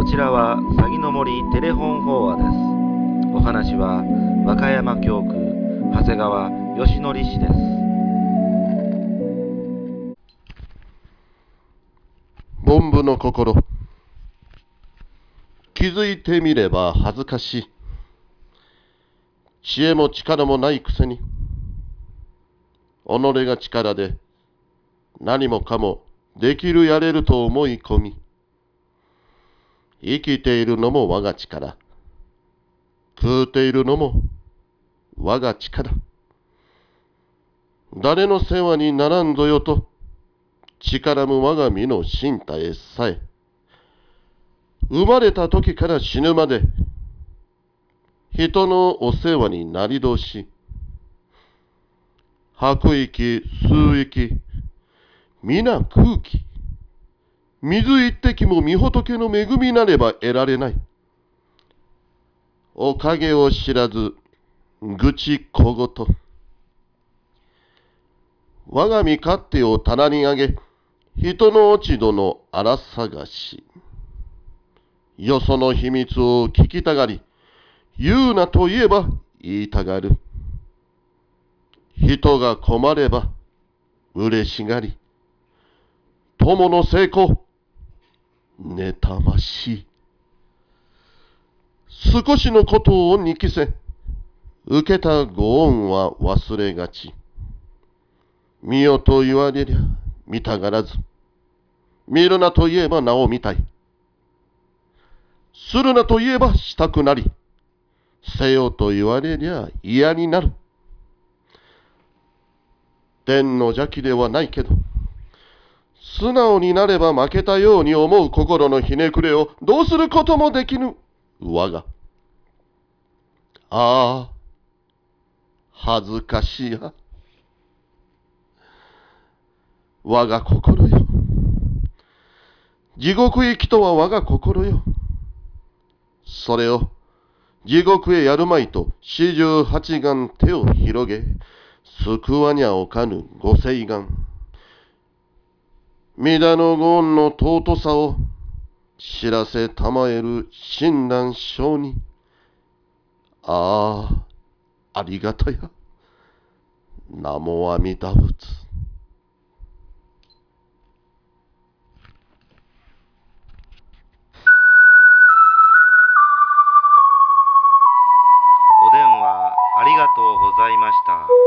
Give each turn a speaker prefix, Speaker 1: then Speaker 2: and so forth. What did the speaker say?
Speaker 1: こちらはさぎの森テレフォン法話です。お話は和歌山教区長谷川義則氏です。
Speaker 2: 凡夫の心。気づいてみれば恥ずかしい。知恵も力もないくせに、己が力で何もかもできるやれると思い込み、生きているのも我が力、食うているのも我が力。誰の世話にならんぞよと力む我が身の身体さえ、生まれた時から死ぬまで人のお世話になりどし、吐く息、吸う息、皆空気。水一滴も御仏の恵みなれば得られない。おかげを知らず、愚痴小言。我が身勝手を棚に上げ、人の落ち度の荒探し。よその秘密を聞きたがり、言うなと言えば言いたがる。人が困れば嬉しがり、友の成功、妬ましい。少しのことをにきせ、受けたご恩は忘れがち。見よと言われりゃ見たがらず、見るなと言えばなお見たい。するなと言えばしたくなり、せよと言われりゃ嫌になる。天の邪気ではないけど、素直になれば負けたように思う心のひねくれをどうすることもできぬ我が。ああ、恥ずかしや。我が心よ。地獄行きとは我が心よ。それを地獄へやるまいと四十八願手を広げ、救わにゃおかぬご誓願。皆のご恩の尊さを知らせたまえる親鸞聖に。ああ、ありがたや。南無阿弥陀仏。
Speaker 1: お電話ありがとうございました。